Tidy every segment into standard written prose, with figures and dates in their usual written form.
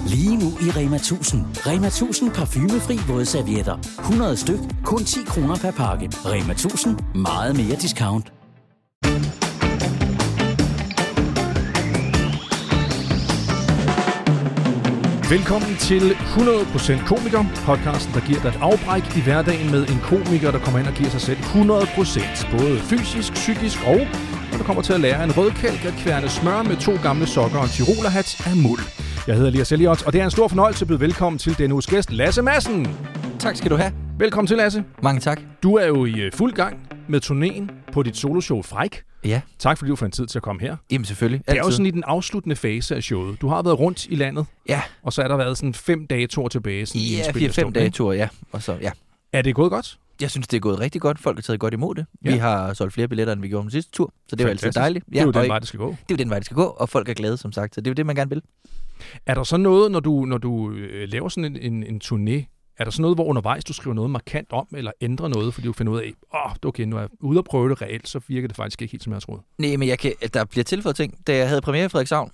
Lige nu i Rema 1000. Rema 1000 parfumefri vådservietter. 100 styk, kun 10 kroner per pakke. Rema 1000. Meget mere discount. Velkommen til 100% Komiker, podcasten, der giver dig et afbræk i hverdagen med en komiker, der kommer ind og giver sig selv 100%, både fysisk, psykisk og når du kommer til at lære en rødkælk at kværne smør med 2 gamle sokker og en tyrolerhat af muld. Jeg hedder Elias Elliot, og det er en stor fornøjelse at byde velkommen til denne uges gæst, Lasse Madsen. Tak skal du have. Velkommen til, Lasse. Mange tak. Du er jo i fuld gang med turnéen på dit soloshow Fræk. Ja. Tak fordi du fandt tid til at komme her. Jamen selvfølgelig. Det er jo sådan i den afsluttende fase af showet. Du har været rundt i landet. Ja. Og så er der været sådan 5 dage-tur tilbage. Ja, 4-5 dage-tur, ja. Og så, ja. Er det gået godt? Jeg synes, det er gået rigtig godt. Folk har taget godt imod det. Ja. Vi har solgt flere billetter, end vi gjorde den sidste tur. Så det er jo altid dejligt. Ja, det er jo den vej, det skal gå. Det er jo den vej, det skal gå, og folk er glade, som sagt. Så det er jo det, man gerne vil. Er der så noget, når du laver sådan en turné, er der så noget, hvor undervejs du skriver noget markant om, eller ændrer noget, fordi du finder ud af, okay, nu er jeg ude at prøve det reelt, så virker det faktisk ikke helt, som jeg har troet? Nej, men der bliver tilføjet ting. Da jeg havde premiere i Frederikshavn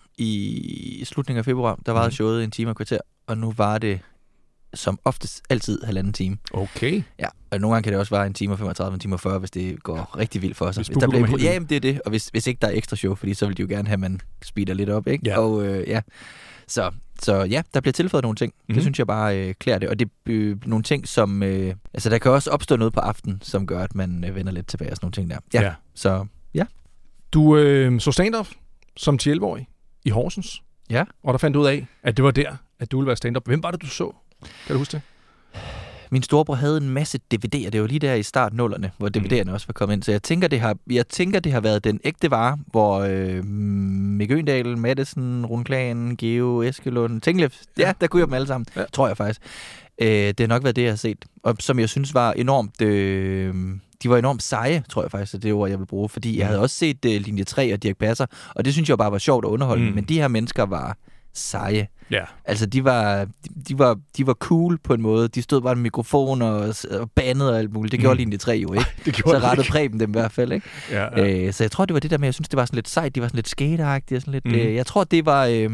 i slutningen af februar, der var showet en time og kvarter, og nu var det som oftest altid 1,5 time. Okay. Ja, og nogle gange kan det også være 1 time og 35, 1 time og 40, hvis det går rigtig vildt for sig. Hvis der bliver ja, jamen, det er det. Og hvis ikke der er ekstra show, fordi så vil de jo gerne have, at man speeder lidt op, ikke? Ja. Og ja, så ja, der bliver tilføjet nogle ting. Det synes jeg bare klæder det. Og det er nogle ting, som... altså, der kan også opstå noget på aften, som gør, at man vender lidt tilbage og sådan nogle ting der. Ja. Så ja. Du så stand-up som 11-årig i Horsens. Ja. Og der fandt du ud af, at det var der, at du ville være stand-up. Hvem var det, du så? Kan du huske det? Min storebror havde en masse DVD'er. Det var lige der i start-nullerne, hvor DVD'erne også var kommet ind. Så jeg tænker, det har været den ægte vare, hvor Mikke Øgendal, Madsen, Rundklagen, Geo, Eskelund, Tinglef, ja, der kunne jeg dem alle sammen, tror jeg faktisk. Det har nok været det, jeg har set. Og som jeg synes var enormt... de var enormt seje, tror jeg faktisk, at det ord, jeg vil bruge. Fordi jeg havde også set Linje 3 og Dirch Passer, og det synes jeg bare var sjovt og underholdende. Men de her mennesker var seje. Ja. Altså, de var cool på en måde. De stod bare med mikrofon og bandede og alt muligt. Det gjorde Linje 3 jo, ikke? Så rettede Preben dem i hvert fald, ikke? Ja. Så jeg tror, det var det der med, jeg synes, det var sådan lidt sejt. De var sådan lidt skateragtige. Sådan lidt, jeg tror, det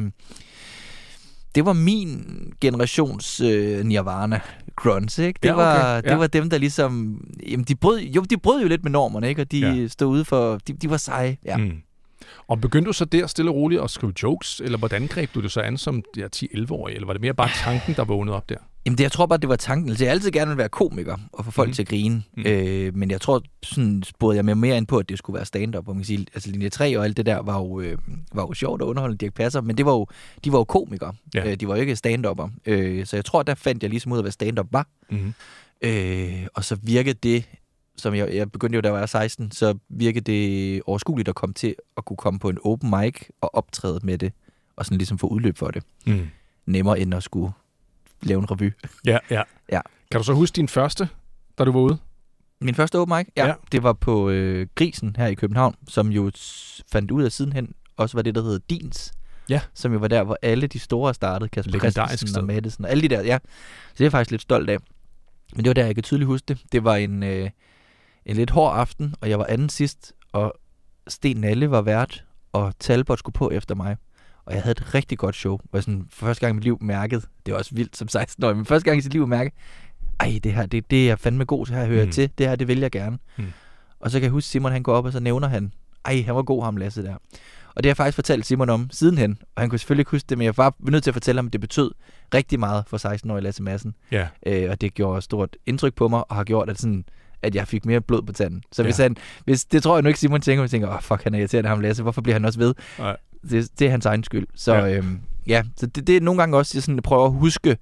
var min generations Nirvana grunge, ikke? Det var dem, der ligesom... Jamen, de brød jo lidt med normerne, ikke? Og de stod ude for... De var seje, ja. Og begyndte du så der stille og roligt at skrive jokes, eller hvordan greb du det så an som 10-11-årig, eller var det mere bare tanken, der vågnede op der? Jamen, jeg tror bare, det var tanken. Altså, jeg altid gerne vil være komiker og få folk til at grine. Men jeg tror, sådan spurgte jeg mere ind på, at det skulle være stand-up. Og man kan sige, altså Linje 3 og alt det der var jo sjovt og underholdende, Dirch Passer, men de var jo komikere. Ja. De var jo ikke stand-upper. Så jeg tror, der fandt jeg ligesom ud af, hvad stand-up var. Og så virkede det, som jeg begyndte jo, da jeg var 16, så virkede det overskueligt at komme til at kunne komme på en open mic og optræde med det, og sådan ligesom få udløb for det. Nemmere end at skulle lave en revy. Ja. Kan du så huske din første, da du var ude? Min første open mic? Ja. Det var på Grisen her i København, som jo fandt ud af sidenhen, også var det, der hedder Dins. Ja. Som jo var der, hvor alle de store startede. Kasper Christensen og Madsen og alle de der, ja. Så det er jeg faktisk lidt stolt af. Men det var der, jeg kan tydeligt huske det. Det var en lidt hård aften, og jeg var anden sidst, og Sten Nalle var vært, og Talbot skulle på efter mig. Og jeg havde et rigtig godt show, hvor jeg sådan for første gang i mit liv mærkede, det var også vildt som 16-årig, men første gang i sit liv mærkede, det her, det er jeg fandme god til, her hører til, det her, det vil jeg gerne. Og så kan jeg huske, Simon han går op, og så nævner han, han var god ham Lasse der. Og det har jeg faktisk fortalt Simon om sidenhen, og han kunne selvfølgelig ikke huske det, men jeg var nødt til at fortælle ham, at det betød rigtig meget for 16-årige Lasse Madsen. Ja. Og det gjorde stort indtryk på mig, og har gjort, at jeg fik mere blod på tanden. Så hvis det tror jeg nu ikke Simon tænker, fuck, han er irriterende ham Lasse, hvorfor bliver han også ved? Det er hans egen skyld. Så så det er nogle gange også, jeg prøver at huske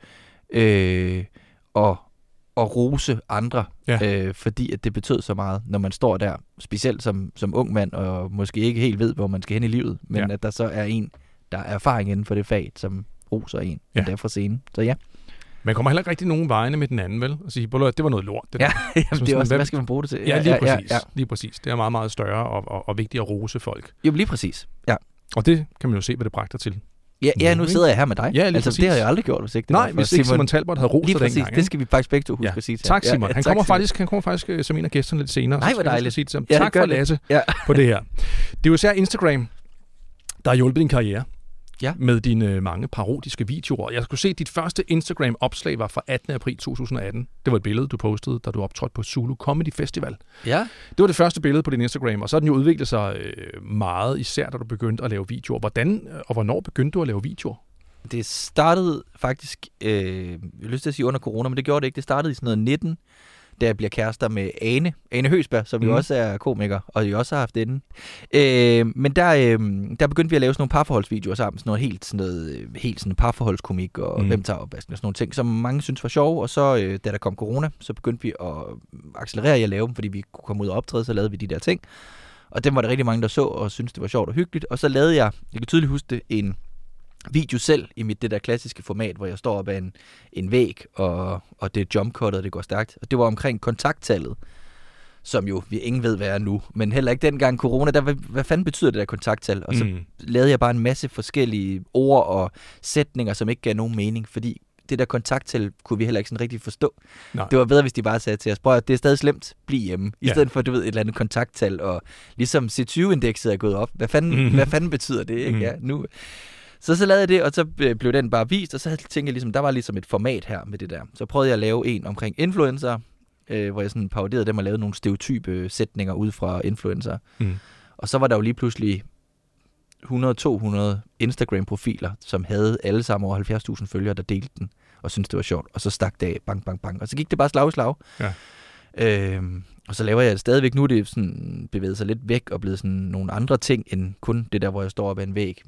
og rose andre, fordi at det betød så meget, når man står der, specielt som ung mand, og måske ikke helt ved, hvor man skal hen i livet, men at der så er en, der er erfaring inden for det fag, som roser en, og der fra scenen. Så ja. Man kommer heller ikke rigtig nogen vegne med den anden, vel? Og sige, det var noget lort. Det det er også, hvad skal man bruge det til? Lige præcis. Det er meget, meget større og vigtigt at rose folk. Jo, lige præcis. Ja. Og det kan man jo se, hvad det bragter til. Ja, nu sidder jeg her med dig. Ja, altså, det har jeg aldrig gjort, hvis ikke det var hvis ikke Simon Talbot havde rost dig dengang. Det skal vi faktisk begge to huske at sige til. Tak, Simon. Han kommer faktisk som en af gæsterne lidt senere. Nej, hvor dejligt. Sige til ham. Tak for Lasse på det her. Det er jo især Instagram, der har hjulpet din karriere. med dine mange parodiske videoer. Jeg skulle se, at dit første Instagram-opslag var fra 18. april 2018. Det var et billede, du postede, da du optrådte på Zulu Comedy Festival. Ja. Det var det første billede på din Instagram, og så har den jo udviklet sig meget, især da du begyndte at lave videoer. Hvordan og hvornår begyndte du at lave videoer? Det startede faktisk, jeg har lyst til at sige under corona, men det gjorde det ikke. Det startede i sådan noget 19, da jeg bliver kærester med Ane Høgsberg, som jo også er komiker, og jo også har haft inden. Men der begyndte vi at lave sådan nogle parforholdsvideoer sammen, sådan noget helt sådan parforholdskomik, og hvem tager opvasken og sådan nogle ting, som mange synes var sjove. Og så, da der kom corona, så begyndte vi at accelerere i at lave dem, fordi vi kunne komme ud og optræde, så lavede vi de der ting. Og dem var der rigtig mange, der så og syntes, det var sjovt og hyggeligt. Og så lavede jeg kan tydeligt huske det, en video selv i det der klassiske format, hvor jeg står op ad en væg, og det er jumpcuttet, og det går stærkt. Og det var omkring kontakttallet, som jo vi ingen ved, hvad er nu. Men heller ikke dengang corona, hvad fanden betyder det der kontakttal? Og så lavede jeg bare en masse forskellige ord og sætninger, som ikke gav nogen mening, fordi det der kontakttal kunne vi heller ikke sådan rigtig forstå. Nej. Det var bedre, hvis de bare sagde til os, prøv at det er stadig slemt, bliv hjemme. I stedet for, du ved, et eller andet kontakttal, og ligesom C20-indekset er gået op. Hvad fanden betyder det? Ikke? Ja, nu. Så lavede jeg det, og så blev den bare vist, og så tænkte jeg ligesom, der var ligesom et format her med det der. Så prøvede jeg at lave en omkring influencer, hvor jeg sådan paroderede dem og lavede nogle stereotype sætninger ud fra influencer. Og så var der jo lige pludselig 100-200 Instagram-profiler, som havde alle sammen over 70.000 følgere, der delte den, og syntes, det var sjovt. Og så stak det af, bang, bang, bang. Og så gik det bare slag i slag. Ja. Og så laver jeg det stadigvæk. Nu er det sådan bevæget sig lidt væk og blevet sådan nogle andre ting, end kun det der, hvor jeg står op ad en væg.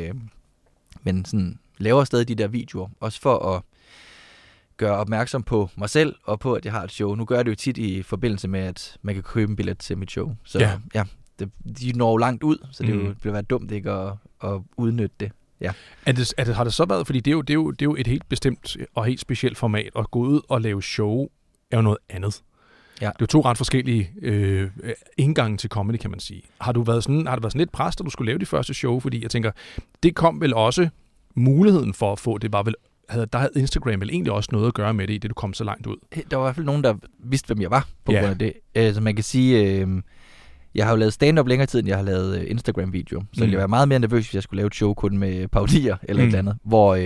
Men sådan laver stadig de der videoer, også for at gøre opmærksom på mig selv, og på, at jeg har et show. Nu gør jeg det jo tit i forbindelse med, at man kan købe en billet til mit show. Så de når langt ud, så det ville være dumt ikke at udnytte det. Ja. Har det så været, fordi det er jo et helt bestemt og helt specielt format, at gå ud og lave show er jo noget andet. Ja. Det er jo to ret forskellige indgange til comedy, kan man sige. Har det været sådan lidt pres, da du skulle lave de første show? Fordi jeg tænker, det kom vel også muligheden for at få, det var vel, der havde Instagram vel egentlig også noget at gøre med det, i det du kom så langt ud? Der var i hvert fald nogen, der vidste, hvem jeg var på grund af det. Så man kan sige, jeg har jo lavet stand-up længere tid, end jeg har lavet Instagram-video. Så jeg var meget mere nervøs, hvis jeg skulle lave et show kun med parodier eller et eller andet.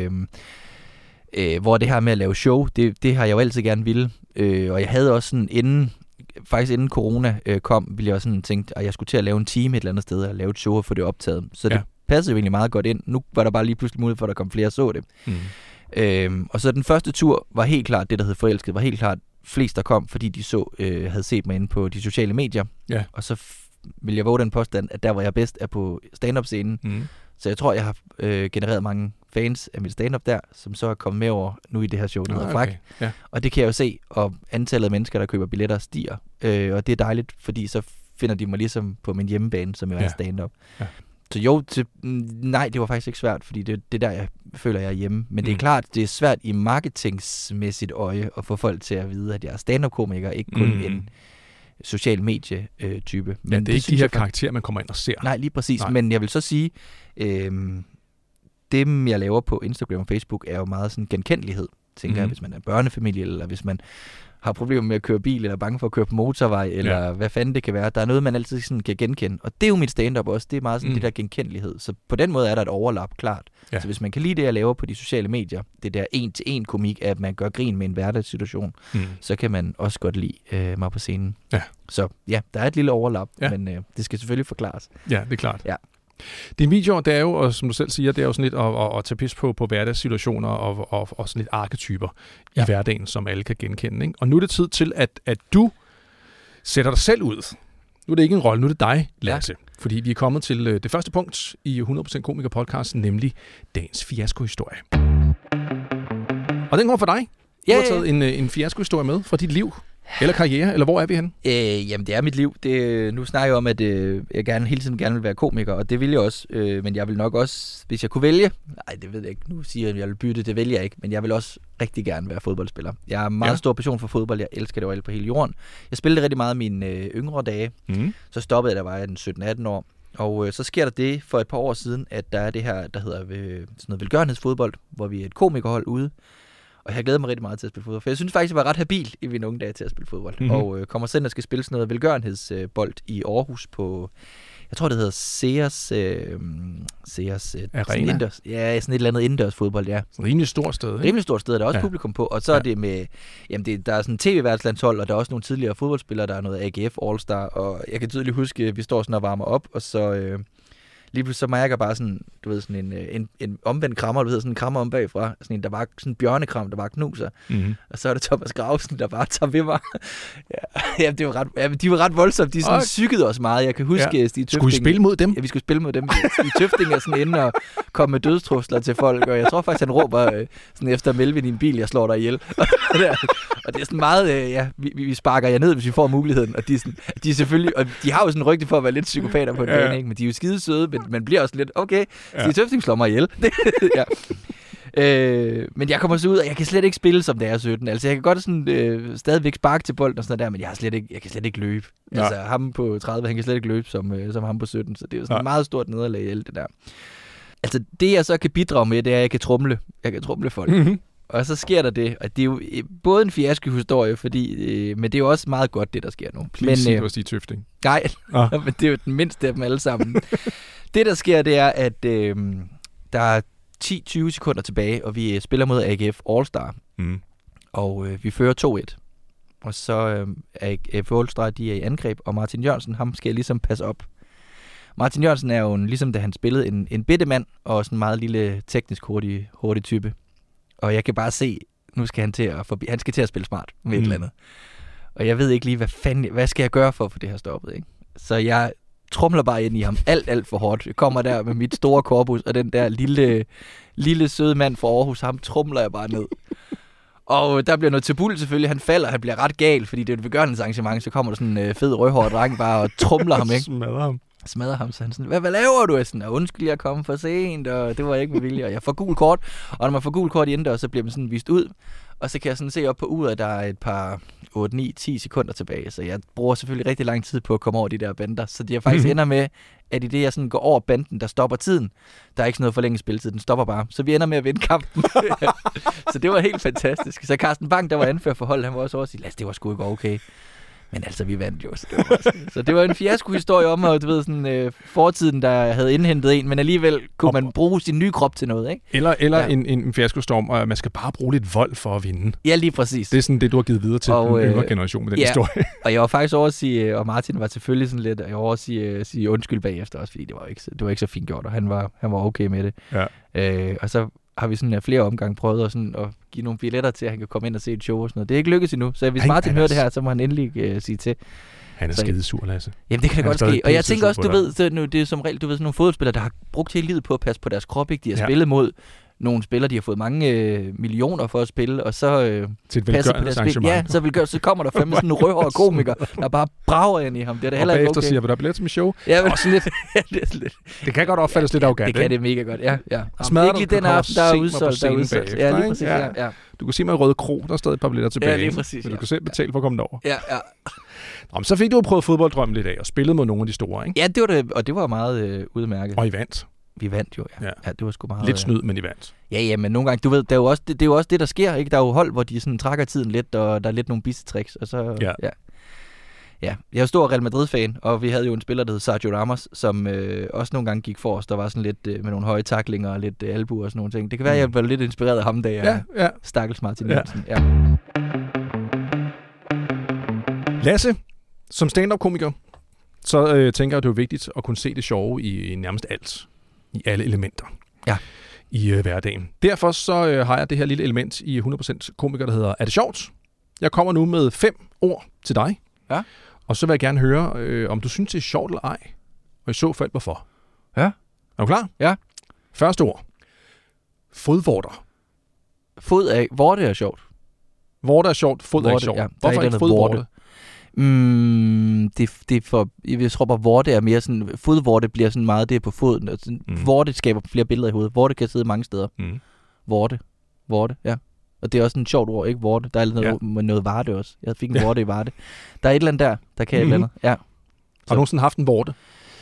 Hvor det her med at lave show, det har jeg jo altid gerne ville. Og jeg havde også sådan, inden corona kom, ville jeg også sådan tænkt, at jeg skulle til at lave en time et eller andet sted, og lave et show og få det optaget. Så det passede jo egentlig meget godt ind. Nu var der bare lige pludselig mulighed for, at der kom flere og så det. Og så den første tur var helt klart, det der hed Forelsket, var helt klart flest, der kom, fordi de havde set mig inde på de sociale medier. Ja. Og så vil jeg våge den påstand, at der, hvor jeg bedst er på stand-up-scenen. Så jeg tror, jeg har genereret mange fans af mit stand-up der, som så er kommet med over nu i det her show, der hedder Fræk. Ja. Og det kan jeg jo se, og antallet af mennesker, der køber billetter, stiger. Og det er dejligt, fordi så finder de mig ligesom på min hjemmebane, som jo er stand-up. Ja. Så jo, nej, det var faktisk ikke svært, fordi det er der, jeg føler, jeg er hjemme. Men det er klart, det er svært i marketingsmæssigt øje at få folk til at vide, at jeg er stand-up-komiker, ikke kun en social medie-type. Men det er ikke de her karakterer, man kommer ind og ser. Nej, lige præcis. Nej. Men jeg vil så sige, dem jeg laver på Instagram og Facebook, er jo meget sådan genkendelighed. Tænker jeg, hvis man er børnefamilie, eller hvis man har problemer med at køre bil, eller er bange for at køre på motorvej, eller hvad fanden det kan være. Der er noget, man altid sådan kan genkende. Og det er jo mit stand-up også. Det er meget sådan det der genkendelighed. Så på den måde er der et overlap, klart. Ja. Så hvis man kan lide det, jeg laver på de sociale medier, det der 1-til-1 komik, at man gør grin med en hverdagssituation, så kan man også godt lide mig på scenen. Ja. Så ja, der er et lille overlap, men det skal selvfølgelig forklares. Ja, det er klart. Ja. Din video, det er jo, og som du selv siger, det er jo sådan lidt at tage pis på hverdagssituationer og sådan lidt arketyper i hverdagen, som alle kan genkende. Ikke? Og nu er det tid til, at du sætter dig selv ud. Nu er det ikke en rolle, nu er det dig, Lasse. Ja. Fordi vi er kommet til det første punkt i 100% Komiker-podcasten, nemlig dagens fiaskohistorie. Og den går for dig. Du har taget en fiaskohistorie med fra dit liv. Eller karriere, eller hvor er vi henne? Jamen, det er mit liv. Nu snakker jeg om, at jeg hele tiden gerne vil være komiker, og det vil jeg også. Men jeg vil nok også, hvis jeg kunne vælge... Nej, det ved jeg ikke. Nu siger jeg, at jeg vil bytte. Det vælger jeg ikke. Men jeg vil også rigtig gerne være fodboldspiller. Jeg har meget stor passion for fodbold. Jeg elsker det overalt på hele jorden. Jeg spillede rigtig meget mine yngre dage. Så stoppede jeg, da var jeg 17-18 år. Og så sker der det for et par år siden, at der er det her, der hedder sådan noget velgørenhedsfodbold, hvor vi er et komikerhold ude. Og jeg glæder mig rigtig meget til at spille fodbold. For jeg synes faktisk, jeg var ret habil i mine unge dage til at spille fodbold. Og kommer selv og skal spille sådan noget velgørenhedsbold i Aarhus på, Jeg tror, det hedder Sears Arena. Indendørs, ja, sådan et eller andet indendørs fodbold, ja. Så rimelig stort sted, ikke? Rimelig stort sted, der er også publikum på. Og så er det med, jamen der er sådan tv-værtslandshold, og der er også nogle tidligere fodboldspillere, der er noget AGF All-Star, og jeg kan tydeligt huske, at vi står sådan og varmer op, og så lige pludselig så mærker jeg bare sådan, du ved, sådan en omvendt krammer, du ved, sådan en krammer om bagfra, sådan en, der var sådan en bjørnekram, der bare knuser. Mm-hmm. Og så er det Thomas Gravesen, der bare tager ved mig. Ja, det var ret, de var ret voldsomme, de sådan psykede os meget. Jeg kan huske Stig Tøfting. Skulle I spille mod dem? Ja, vi skulle spille mod dem. Stig Tøfting er sådan inde og komme med dødstrusler til folk, og jeg tror faktisk, han råber sådan efter Melvin i en bil, jeg slår dig ihjel. Og det er sådan meget, vi sparker jer ned, hvis vi får muligheden. Og de er selvfølgelig, og de har jo sådan en rygte for at være lidt psykopater på en bane, ikke? Men de er jo skide søde, men man bliver også lidt, okay, Stig Tøfting slår mig ihjel. Ja. Men jeg kommer så ud, og jeg kan slet ikke spille, som det er 17. Altså, jeg kan godt sådan, stadigvæk sparke til bolden og sådan der, men jeg kan slet ikke løbe. Ja. Altså, ham på 30, han kan slet ikke løbe som ham på 17, så det er jo sådan et meget stort nederlag i alt det der. Altså, det jeg så kan bidrage med, det er, at jeg kan tromle. Jeg kan tromle folk. Mm-hmm. Og så sker der det, og det er jo både en fiaskohistorie, fordi, men det er jo også meget godt, det der sker nu. Please sige, det var Stig Tøfting. Nej, men det er jo den mindste af dem alle sammen. Det, der sker, det er, at der er 10-20 sekunder tilbage, og vi spiller mod AGF All-Star. Mm. Og vi fører 2-1. Og så AGF All-Star, de er i angreb, og Martin Jørgensen, ham skal jeg ligesom passe op. Martin Jørgensen er jo ligesom da han spillede en bitte mand, og sådan en meget lille teknisk hurtig type. Og jeg kan bare se, nu skal han skal til at spille smart med et eller andet. Og jeg ved ikke lige, hvad skal jeg gøre for at få det her stoppet, ikke? Så jeg tromler bare ind i ham alt for hårdt. Jeg kommer der med mit store korpus, og den der lille søde mand fra Aarhus, ham tromler jeg bare ned. Og der bliver noget tabul selvfølgelig. Han falder, han bliver ret gal, fordi det er et begørelsesarrangement, så kommer der sådan en fed rødhåret dreng bare og tromler ham, ikke? Smadrer ham, så han sådan, hvad laver du? Sådan, undskyld, jeg kom for sent, og det var ikke med vilje, og jeg får gul kort, og når man får gul kort indendørs, så bliver man sådan vist ud, og så kan jeg sådan se op på uret, at der er et par 8, 9, 10 sekunder tilbage, så jeg bruger selvfølgelig rigtig lang tid på at komme over de der bander, så det faktisk ender med, at i det jeg sådan går over banden, der stopper tiden, der er ikke sådan noget forlænget spilletid, den stopper bare, så vi ender med at vinde kampen. Så det var helt fantastisk. Så Carsten Bang, der var anfører for holdet, han var også over at sige, det var sgu ikke okay. Men altså, vi vandt jo. Så det var en fiasko-historie om, og du ved, sådan fortiden, der havde indhentet en, men alligevel kunne man bruge sin nye krop til noget, ikke? Eller en fiasko-storm, og man skal bare bruge lidt vold for at vinde. Ja, lige præcis. Det er sådan det, du har givet videre til den yngre generation med den historie. Og jeg var faktisk over at sige, og Martin var selvfølgelig sådan lidt, og jeg var over at sige undskyld bagefter også, fordi det var ikke så fint gjort, og han var okay med det. Ja. Og så har vi sådan flere omgange prøvet at give nogle billetter til, at han kan komme ind og se et show og sådan noget. Det er ikke lykkedes endnu, så hvis Martin hører det her, så må han endelig sige til. Han er skidesur, Lasse. Jamen, det kan da godt ske. Og jeg tænker også, du ved, det er som regel, sådan nogle fodboldspillere, der har brugt hele livet på at passe på deres krop, ikke? De har spillet mod nogle spillere, de har fået mange millioner for at spille, og så til et velgørenhedsarrangement. Ja, så kommer der fandme sådan en rødhåret komiker, der bare brager ind i ham. Det er da heller ikke okay. Og bagefter siger, vil der blive til mit show? Ja, men også lidt. Det kan godt opfattes lidt arrogant. Det kan det mega godt, ja. Smadrer du, den aften, der er udsolgt. Ja, lige præcis, ja. Du kan se mig i Røde Kro, der er stadig et par billetter tilbage. Ja, lige præcis. Men du kan selv betale for at komme derover. Ja. Nå, så fik du jo prøvet fodbolddrømmen lidt af, og spillet mod nogle af de store, ikke? Ja, det var det, og det var meget udmærket. Og I vandt. Vi vandt jo, ja. Ja, det var sgu meget. Lidt snyd, men I vandt. Ja, men nogle gange, du ved, det er jo også det, der sker, ikke? Der er jo hold, hvor de sådan trækker tiden lidt, og der er lidt nogle bissetricks, og så, ja. Jeg er jo stor Real Madrid-fan, og vi havde jo en spiller, der hed Sergio Ramos, som også nogle gange gik for os. Der var sådan lidt med nogle høje tacklinger og lidt albuer og sådan nogle ting. Det kan være, at jeg var lidt inspireret af ham, da jeg stakkels Martin Jørgensen. Ja. Lasse, som stand-up-komiker, så tænker jeg, at det er vigtigt at kunne se det sjove i nærmest alt. I alle elementer. Ja. I hverdagen. Derfor så har jeg det her lille element i 100% komiker, der hedder Er det sjovt? Jeg kommer nu med 5 ord til dig. Ja. Og så vil jeg gerne høre, om du synes, det er sjovt eller ej. Og i så fald, hvorfor. Ja. Er du klar? Ja. Første ord. Fodvorter. Vorte er sjovt. Vorte er sjovt, fod er ikke sjovt. Ja. Hvorfor ikke fodvorte? Jeg tror bare, vorte er mere sådan, fodvorte bliver sådan meget det på foden. Altså, vorte skaber flere billeder i hovedet. Vorte kan sidde mange steder. Vorte, ja. Og det er også en sjovt ord, ikke? Vorte. Der er noget varte også. Jeg fik en vorte i varte. Der er et eller andet der kan et eller andet. Ja. Har du nogensinde haft en vorte?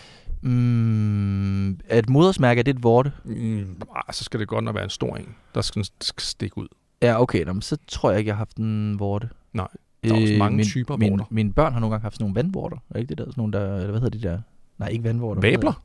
Et modersmærke, er det et vorte? Så skal det godt nok være en stor en, der skal stikke ud. Ja, okay. Så tror jeg ikke, jeg har haft en vorte. Nej. Der er også mange typer vorter. Mine børn har nogle gange haft sådan nogle vandvorter. Er ikke det der? Sådan nogle der, eller hvad hedder de der? Nej, ikke vandvorter. Vabler?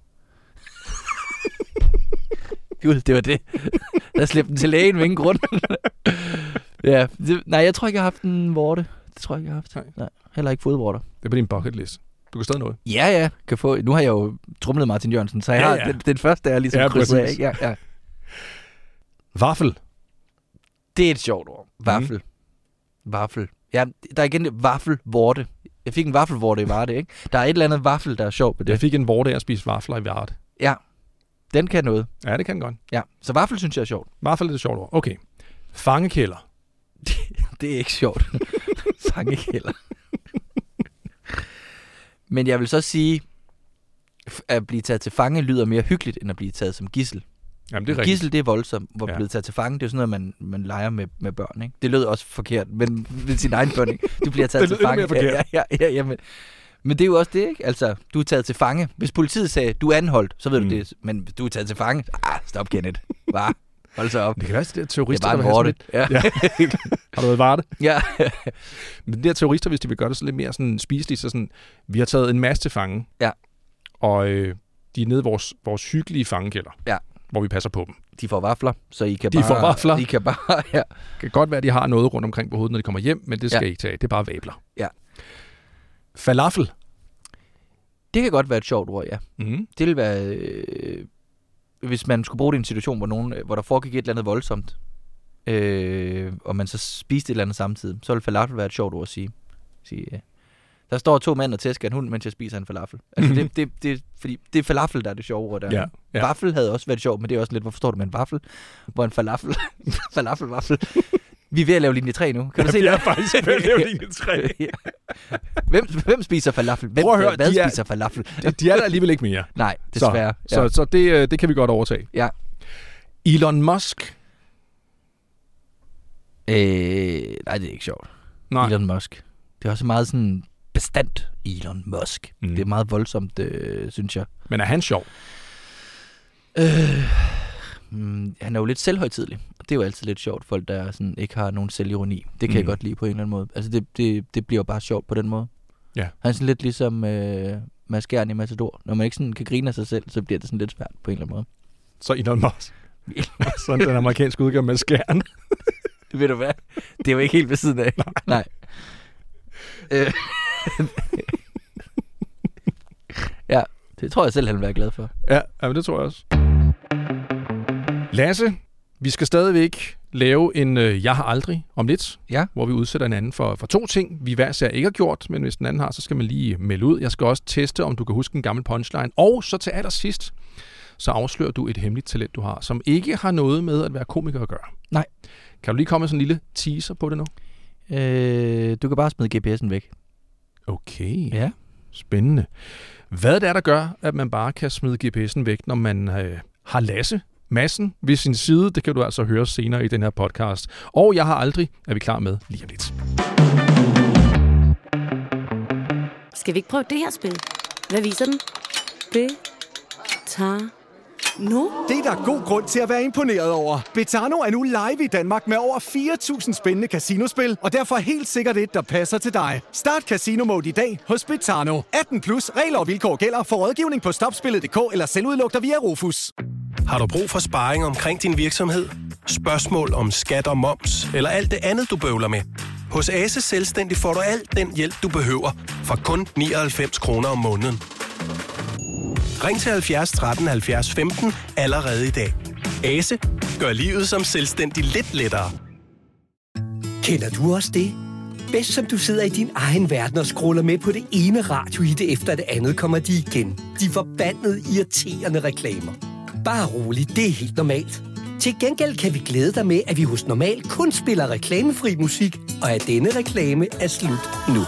Gud, det var det. Der slæbte den til lægen med ingen grund. Ja, nej, jeg tror ikke, jeg har haft en vorte. Det tror jeg ikke, jeg har haft. Nej, heller ikke fodvorter. Det er på din bucket list. Du kan stadig noget. Ja, kan få. Nu har jeg jo trumlet Martin Jørgensen, så jeg har den første, jeg ligesom krydset af. Ja. Vaffel. Det er et sjovt ord. Vaffel. Ja, der er igen det vaffelvorte. Jeg fik en vaffelvorte i Varde, ikke? Der er et eller andet vaffel, der er sjovt på det. Jeg fik en vorte af at spise vafler i Varde. Ja, den kan noget. Ja, det kan den godt. Ja, så vaffel synes jeg er sjovt. Vaffel er det sjovt ord. Okay. Fangekælder. Det er ikke sjovt. Fangekælder. Men jeg vil så sige, at blive taget til fange lyder mere hyggeligt, end at blive taget som gidsel. Jamen, det er rigtigt. Gidsel, det er voldsomt. Hvor blive taget til fange, det er sådan noget, man leger med børn, ikke? Det lød også forkert, men ved sin egen børn, ikke? Du bliver taget til fange. Det lyder mere forkert. Ja, men det er jo også det, ikke? Altså, du er taget til fange. Hvis politiet sagde, du er anholdt, så ved du det. Men hvis du er taget til fange, stop, Kenneth. Bare hold så op. Det kan være, at det er terrorister, det er bare en vorte. Ja. Har du været Varde? Ja. Men de der terrorister, hvis de vil gøre det så lidt mere sådan spiseligt, så sådan, vi har taget en masse til fange. Ja. Og de er nede i vores hyggelige fangekælder. Ja. Hvor vi passer på dem. De får vafler, så I kan får vafler. De kan bare, ja. Det kan godt være, at de har noget rundt omkring på hovedet, når de kommer hjem, men det skal I ikke tage. Det er bare vabler. Ja. Falafel. Det kan godt være et sjovt ord, ja. Mm. Det vil være, hvis man skulle bruge det i en situation, hvor der foregik et eller andet voldsomt, og man så spiste et eller andet samtidig, så vil falafel være et sjovt ord at sige. Der står 2 mænd og tæsker en hund, mens jeg spiser en falafel. Altså fordi det er falafel, der er det sjove ord der. Ja. Vaffel havde også været sjovt, men det er også lidt, hvorfor står du med en vaffel? Hvor en falafel, vaffel. Vi er ved at lave linje 3 nu. Kan du se det? Vi er faktisk ved at lave linje 3. Ja. Hvem spiser falafel? Hvad spiser falafel? De er der alligevel ikke mere. Nej, desværre. Så det kan vi godt overtage. Ja. Elon Musk. Nej, det er ikke sjovt. Nej. Elon Musk. Det er også meget sådan bestandt Elon Musk. Det er meget voldsomt, synes jeg. Men er han sjov? Han er jo lidt selvhøjtidelig. Det er jo altid lidt sjovt, folk der sådan ikke har nogen selvironi. Det kan jeg godt lide på en eller anden måde. Altså det bliver jo bare sjovt på den måde. Ja. Han er sådan lidt ligesom Mads Skjern i Matador. Når man ikke sådan kan grine af sig selv, så bliver det sådan lidt svært på en eller anden måde. Så Elon Musk. Sådan den amerikanske udgave med Skjern. Ved du hvad? Det er jo ikke helt ved siden af. Nej. Ja, det tror jeg selv, han vil være glad for. Ja, men det tror jeg også. Lasse, vi skal stadigvæk lave en Jeg har aldrig om lidt, hvor vi udsætter en anden for 2 ting, vi hver sær ikke har gjort, men hvis den anden har, så skal man lige melde ud. Jeg skal også teste, om du kan huske en gammel punchline. Og så til allersidst, så afslører du et hemmeligt talent, du har, som ikke har noget med at være komiker at gøre. Nej. Kan du lige komme med sådan en lille teaser på det nu? Du kan bare smide GPS'en væk. Okay. Ja. Spændende. Hvad det er, der gør, at man bare kan smide GPS'en væk, når man har Lasse Madsen ved sin side? Det kan du altså høre senere i den her podcast. Og Jeg har aldrig, er vi klar med lige om lidt. Skal vi ikke prøve det her spil? Hvad viser den? Betano. Det er der god grund til at være imponeret over. Betano er nu live i Danmark med over 4.000 spændende casinospil, og derfor helt sikkert et, der passer til dig. Start Casino Mode i dag hos Betano. 18+, regler og vilkår gælder. For rådgivning på stopspillet.dk eller selvudluk dig via Rufus. Har du brug for sparring omkring din virksomhed? Spørgsmål om skat og moms, eller alt det andet, du bøvler med? Hos Ase Selvstændig får du alt den hjælp, du behøver, for kun 99 kroner om måneden. Ring til 70 13 70 15 allerede i dag. Ase gør livet som selvstændig lidt lettere. Kender du også det? Bedst som du sidder i din egen verden og scroller med på det ene radiohit efter det andet, kommer de igen. De forbandede, irriterende reklamer. Bare rolig, det er helt normalt. Til gengæld kan vi glæde dig med, at vi hos Normal kun spiller reklamefri musik, og at denne reklame er slut nu.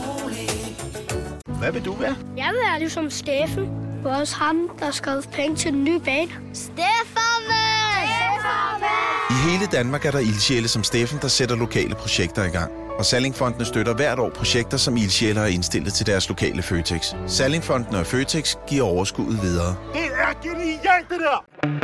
Hvad vil du være? Jeg vil være ligesom Steffen. Det var også ham, der skrev penge til den nye bane. Steffen! I hele Danmark er der ildsjæle som Steffen, der sætter lokale projekter i gang. Og Sallingfondene støtter hvert år projekter, som ildsjæle har indstillet til deres lokale Føtex. Sallingfondene og Føtex giver overskuddet videre. Det er genialt, det der!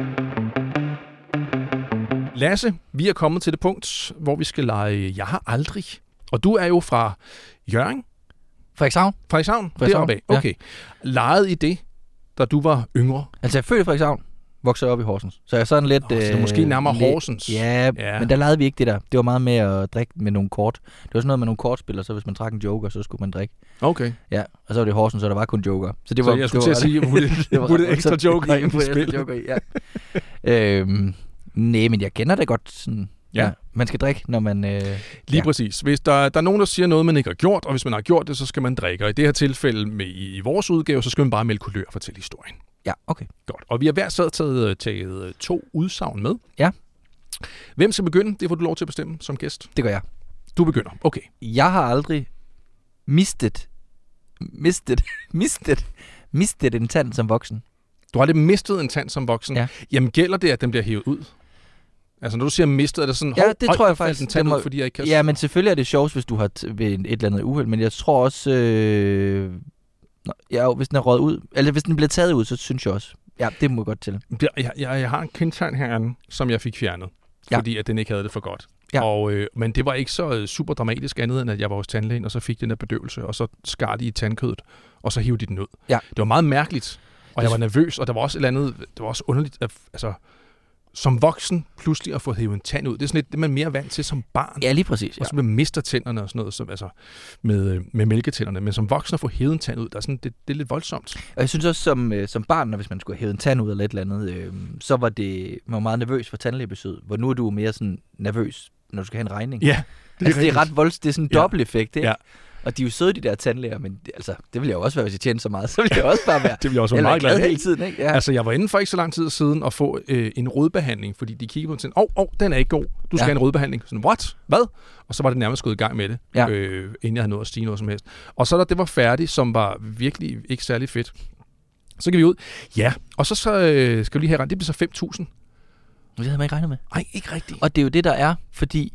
Lasse, vi er kommet til det punkt, hvor vi skal lege Jeg har aldrig. Og du er jo fra Hjørring. Frederikshavn, deroppe af. Okay. Ja. Leget i det da du var yngre? Altså, jeg er født i Frederikshavn, voksede op i Horsens. Så jeg er sådan lidt... så det er måske nærmere Horsens. Ja, men der lavede vi ikke det der. Det var meget med at drikke med nogle kort. Det var sådan noget med nogle kortspillere, så hvis man drak en joker, så skulle man drikke. Okay. Ja, og så var det Horsens, så der var kun joker. Så jeg skulle til at sige, putte ekstra joker i spil. Nej, men jeg kender det godt sådan... Ja, man skal drikke, når man... Lige præcis. Hvis der er nogen, der siger noget, man ikke har gjort, og hvis man har gjort det, så skal man drikke. Og i det her tilfælde i vores udgave, så skal man bare melde kulør og fortælle historien. Ja, okay. Godt. Og vi har hver sad taget 2 udsagn med. Ja. Hvem skal begynde? Det får du lov til at bestemme som gæst. Det gør jeg. Du begynder. Okay. Jeg har aldrig mistet en tand som voksen. Du har aldrig mistet en tand som voksen? Ja. Jamen gælder det, at den bliver hævet ud? Altså når du siger mistet, er det sådan... Ja, det tror jeg faktisk. En tand ud, fordi jeg ikke kan... Ja, men selvfølgelig er det sjovt, hvis du har ved et eller andet uheld, men jeg tror også... hvis den er røget ud, eller hvis den bliver taget ud, så synes jeg også. Ja, det må godt til. Jeg har en kindtand herinde, som jeg fik fjernet, fordi at den ikke havde det for godt. Ja. Men det var ikke så super dramatisk andet, end at jeg var hos tandlægen, og så fik den der bedøvelse, og så skar de i tandkødet, og så hivede de den ud. Ja. Det var meget mærkeligt, og jeg var nervøs, og der var også et eller andet, det var også underligt, altså som voksen pludselig at få hævet en tand ud. Det er sådan lidt det, man er mere vant til som barn. Ja, lige præcis. Ja. Og så man mister tænderne og sådan noget, som, altså, med mælketænderne. Men som voksen at få hævet en tand ud, der er sådan, det er lidt voldsomt. Og jeg synes også, som barn, hvis man skulle have hævet en tand ud eller et eller andet, så var man var meget nervøs for tandlægebesøg. Hvor nu er du mere sådan nervøs, når du skal have en regning. Ja, det er ret voldsomt. Det er sådan en dobbelt effekt, ikke? Ja. Og de er jo søde, de der tandlæger, men altså, det ville jeg jo også være, hvis jeg tjente så meget. Så ville jeg også bare være, det ville jeg også være meget glad hele tiden, ikke? Ja. Altså, jeg var inde for ikke så lang tid siden og få en rodbehandling, fordi de kiggede på den og sagde, den er ikke god. Du skal have en rodbehandling. Sådan, what? Hvad? Og så var det nærmest gået i gang med det, inden jeg havde nået at stige noget som helst. Og så da det var færdigt, som var virkelig ikke særlig fedt, så gik vi ud. Ja, og så skal vi lige have regnet. Det bliver så 5.000. Det havde man ikke regnet med. Nej, ikke rigtigt. Og det er jo det, der er, fordi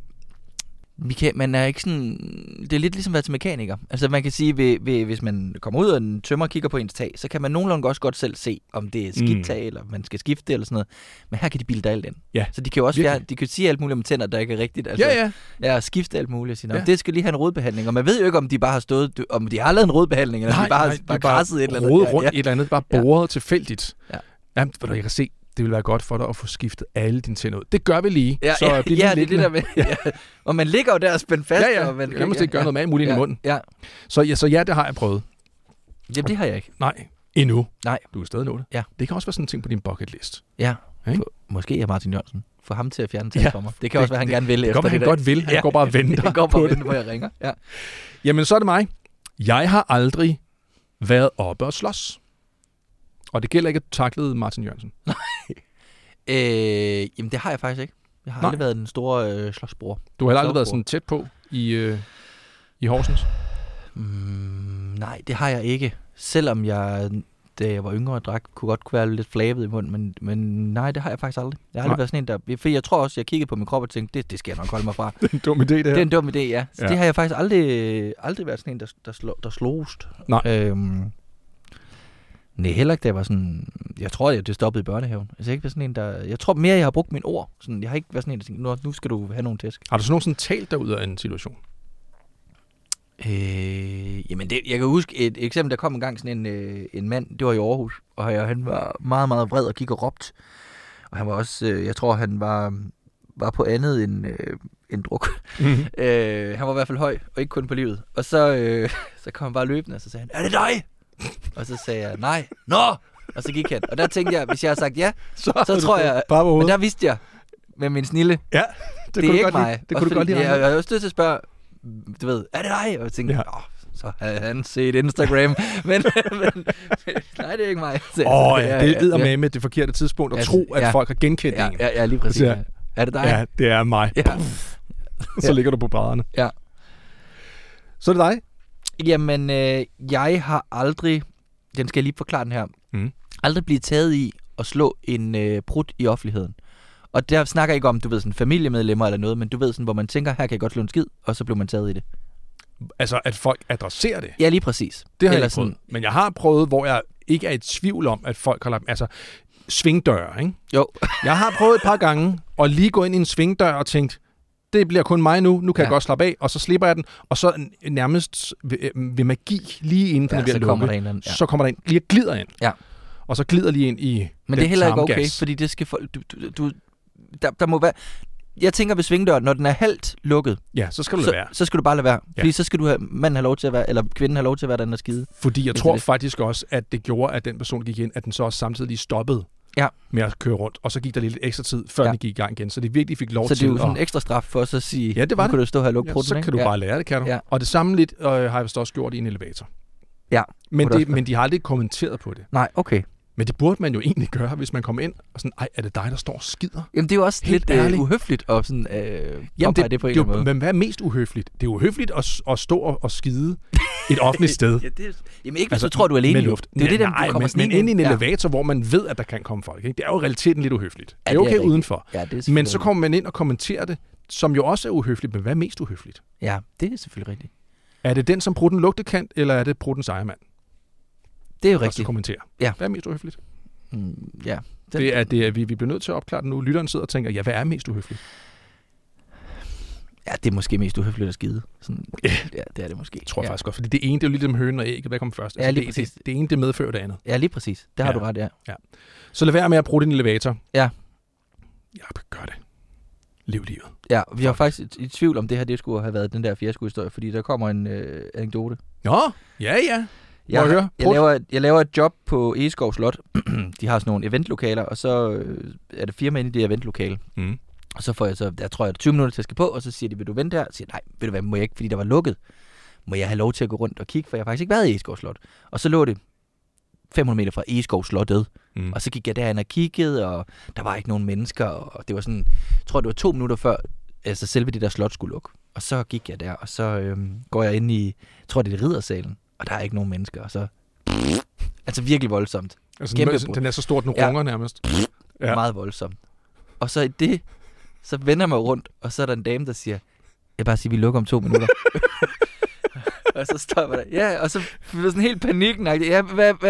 man er ikke sådan... Det er lidt ligesom at være til mekaniker. Altså man kan sige, hvis man kommer ud og en tømmer kigger på ens tag, så kan man nogenlunde også godt selv se, om det er skidt tag, eller man skal skifte eller sådan noget. Men her kan de bilde dig alt ind. Ja. Så de kan jo også de kan sige alt muligt om tænder, der ikke er rigtigt. Altså, ja, skifte alt muligt og sige, det skal lige have en rodbehandling. Og man ved jo ikke, om de bare har stået... Om de har lavet en rodbehandling, eller de bare krasset et eller andet. Rundt et eller andet, bare boret tilfældigt. Ja. Jamen, jeg kan se... Det vil være godt for dig at få skiftet alle dine tænder ud. Det gør vi lige. Ja, så det er det der med. Ja. Og man ligger jo der og spændt fast. Ja. Og man kan måske ikke gøre noget med muligt i munden. Ja. Så det har jeg prøvet. Jamen, det har jeg ikke. Nej, endnu. Nej. Du kan stadig nå det. Ja. Det kan også være sådan en ting på din bucket list. Ja. Måske er Martin Jørgensen. Få ham til at fjerne tænder for mig. Det kan også være, han gerne vil efter det. Han godt vil. Han går bare og venter. Han går bare og venter, hvor jeg ringer. Ja. Jamen, så er det mig. Jeg har aldrig været oppe og slås. Og det gælder ikke, at du taklede Martin Jørgensen. Nej. Jamen det har jeg faktisk ikke. Jeg har aldrig været den store slåsbror. Du har aldrig været sådan tæt på i Horsens? Nej, det har jeg ikke. Selvom da jeg var yngre og drak, kunne være lidt flavet i munden, men nej, det har jeg faktisk aldrig. Jeg har aldrig været sådan en, der... For jeg tror også, jeg kiggede på min krop og tænkte, det skal jeg nok holde mig fra. Det er en dum idé, det her. Det er en dum idé, ja. Så det har jeg faktisk aldrig været sådan en, der slåst. Nej. Nej, heller ikke, da jeg var sådan... Jeg tror, det stoppede i børnehaven. Altså, jeg ikke sådan en, der... Jeg tror mere, jeg har brugt mine ord. Sådan, jeg har ikke været sådan en, der tænkte, nu skal du have nogle tæsk. Har du så nogensinde talt dig ud af en situation? Jamen, jeg kan huske et eksempel, der kom en gang sådan en mand, det var i Aarhus, og han var meget, meget vred og gik og råbte. Og han var også... jeg tror, han var på andet end druk. Mm-hmm. Han var i hvert fald høj, og ikke kun på livet. Og så kom han bare løbende, og så sagde han, er det dig? Og så sagde jeg, nej. Nå! Og så gik han. Og der tænkte jeg, hvis jeg havde sagt ja, så tror jeg... Men der vidste jeg med min snille. Ja, det er ikke mig. Det kunne du godt lide. Jeg har også lyst til at spørge, du ved, er det dig? Og jeg tænkte, så havde han set Instagram. men nej, det er ikke mig. Det er med det forkerte tidspunkt at tro, at folk har genkendt en. Ja, lige præcis. Er det dig? Ja, det er mig. Ja. Så ligger du på brædderne. Ja. Så er det dig? Jamen, jeg har aldrig, den skal jeg lige forklare den her, aldrig blive taget i at slå en prut i offentligheden. Og der snakker jeg ikke om, du ved, sådan familiemedlemmer eller noget, men du ved sådan, hvor man tænker, her kan jeg godt slå en skid, og så bliver man taget i det. Altså, at folk adresserer det? Ja, lige præcis. Det har jeg ikke prøvet. Men jeg har prøvet, hvor jeg ikke er i tvivl om, at folk har lagt, altså, svingdør, ikke? Jo. Jeg har prøvet et par gange at lige gå ind i en svingdør og tænkt, det bliver kun mig nu kan jeg godt slappe af, og så slipper jeg den, og så nærmest ved magi lige inden for den ved at lukke, så kommer der en lige glider ind. Ja. og så glider lige ind i men det er heller ikke okay, fordi det skal der må være... Jeg tænker ved svingdøren, når den er halvt lukket, så skal du lade være. Så skal du bare lade være. Fordi så skal manden have lov til at være, eller kvinden have lov til at være den der skide. Fordi jeg tror faktisk også, at det gjorde, at den person gik ind, at den så også samtidig lige stoppede med at køre rundt. Og så gik der lidt ekstra tid, før den gik i gang igen. Så det virkelig fik lov til at... Så det er jo sådan en ekstra straf for os at sige, det var nu kan du stå her og lukke prutten, så kan du bare lære det, kan du. Ja. Og det samme lidt har jeg vist også gjort i en elevator. Ja. Men de har aldrig kommenteret på det. Nej, okay. Men det burde man jo egentlig gøre, hvis man kommer ind og sådan, er det dig, der står og skider? Jamen, det er jo også helt lidt uhøfligt at sådan, det på en eller anden måde. Men hvad er mest uhøfligt? Det er uhøfligt at stå og skide et offentligt sted. Jamen ikke, hvis du tror, du er alene i luft. Det er det, du kommer men ind i en elevator, hvor man ved, at der kan komme folk. Ikke? Det er jo i realiteten lidt uhøfligt. Det er okay udenfor. Men så kommer man ind og kommenterer det, som jo også er uhøfligt. Men hvad er mest uhøfligt? Ja, det er selvfølgelig rigtigt. Er det den, som prutten lugtekant, eller er det pruttens ejermand? Det er jo rigtigt. Kommentere. Ja. Hvad er mest uhøfligt? Ja. Det er, vi bliver nødt til at opklare det nu. Lytteren sidder og tænker, hvad er mest uhøfligt? Ja, det er måske mest uhøfligt at skide. Sådan, det er det måske. Jeg tror faktisk godt, fordi det ene, det er jo lidt som hønen og ægget. Hvad kommer først? Ja, lige præcis. Det ene, det medfører det andet. Ja, lige præcis. Det har du ret, ja. Så lad være med at bruge din elevator. Ja. Ja, gør det. Lev livet. Ja, vi har faktisk i tvivl om det her, det skulle have været den der fiasko-historie, fordi der kommer en anekdote. Nå, ja. Jeg laver et job på Egeskov Slot. De har sådan nogle eventlokaler, og så er det 4 mænd i det eventlokale. Og så får jeg tror jeg 20 minutter til at skal på, og så siger de, vil du vente her? Så siger nej, ved du hvad, må jeg ikke, fordi der var lukket. Må jeg have lov til at gå rundt og kigge, for jeg har faktisk ikke været i Egeskov Slot. Og så lå det 500 meter fra Egeskov Slottet. Og så gik jeg derhen og kiggede, og der var ikke nogen mennesker, og det var sådan, jeg tror det var 2 minutter før, altså selve det der slot skulle lukke. Og så gik jeg der, og så går jeg ind i, jeg tror det er riddersalen, og der er ikke nogen mennesker, og så... Altså virkelig voldsomt. Altså den er så stort, den runger nærmest. Ja. Meget voldsomt. Og så i det, så vender jeg mig rundt, og så er der en dame, der siger, jeg bare siger, vi lukker om 2 minutter. Og så står jeg der, ja, og så bliver sådan helt panikken. Ja,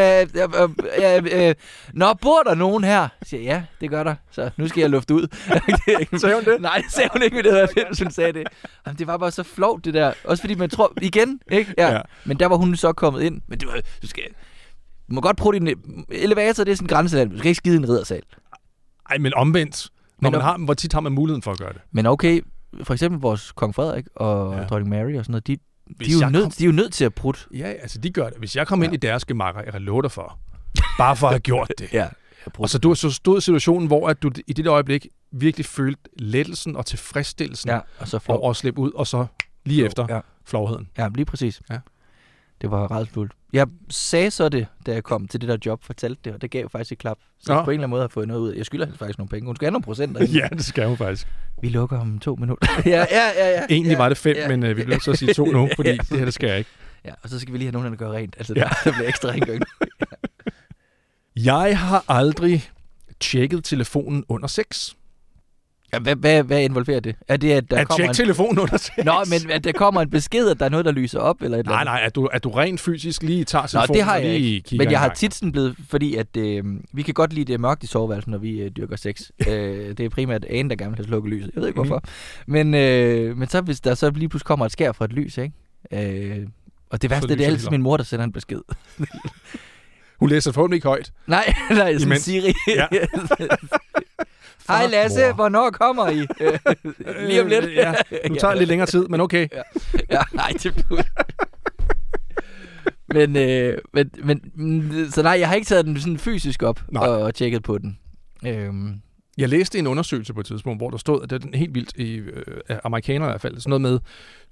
nå, bor der nogen her? Så siger ja, det gør der. Så nu skal jeg lufte ud. Sagde hun det? Nej, det sagde hun ikke, men det var fedt, hvis hun sagde det. Jamen, det var bare så flovt, det der. Også fordi man tror, igen, ikke? Ja. Men der var hun så kommet ind. Men det var, du må godt prøve din elevator, det er sådan en grænseland. Du skal ikke skide i en riddersal. Ej, men omvendt. Hvor tit har man muligheden for at gøre det? Men okay, for eksempel vores kong Frederik og dronning Mary og sådan noget, de er jo nødt til at prutte. Ja, altså de gør det. Hvis jeg kom ind i deres gemakker, jeg lover dig for. Bare for at have gjort det. Og så stod situationen, hvor at du i det øjeblik virkelig følte lettelsen og tilfredsstillelsen og så over at slippe ud, og så lige efter flovheden. Ja, lige præcis. Ja. Det var rædselsfuldt. Jeg sagde så det, da jeg kom til det der job, fortalte det, og det gav faktisk et klap. Så på en eller anden måde har fået noget ud. Jeg skylder faktisk nogle penge. Hun skal have nogle procenter. Ja, det skal hun faktisk. Vi lukker om 2 minutter. ja. Egentlig var det 5, men vi bliver så at sige 2 nu, fordi det her, det skal jeg ikke. Ja, og så skal vi lige have nogen, der gør rent. Altså, der bliver ekstra rengøring. Jeg har aldrig tjekket telefonen under sex. Ja, hvad involverer det? Er det, at der kommer telefonen under sex? Nå, men at der kommer en besked, at der er noget, der lyser op? Eller et eller andet? Nej, at du rent fysisk lige tager telefonen. Nå, det har jeg ikke. Men jeg har tit sådan blevet, fordi at vi kan godt lide det mørkt i soveværelset, når vi dyrker sex. Det er primært Ane, der gerne vil have slukket lyset. Jeg ved ikke hvorfor. Men så hvis der så lige pludselig kommer et skær fra et lys, ikke? Og det værste, det er altid min mor, der sender en besked. Hun læser forhåbentlig ikke højt. Nej, sådan Siri. Ja. Hej Lasse, hvornår kommer I? Lige om lidt. Nu tager det lidt længere tid, men okay. Nej, det men så nej, jeg har ikke taget den sådan fysisk op og tjekket på den. Jeg læste en undersøgelse på et tidspunkt, hvor der stod, at det er helt vildt i amerikanere i hvert fald, sådan noget med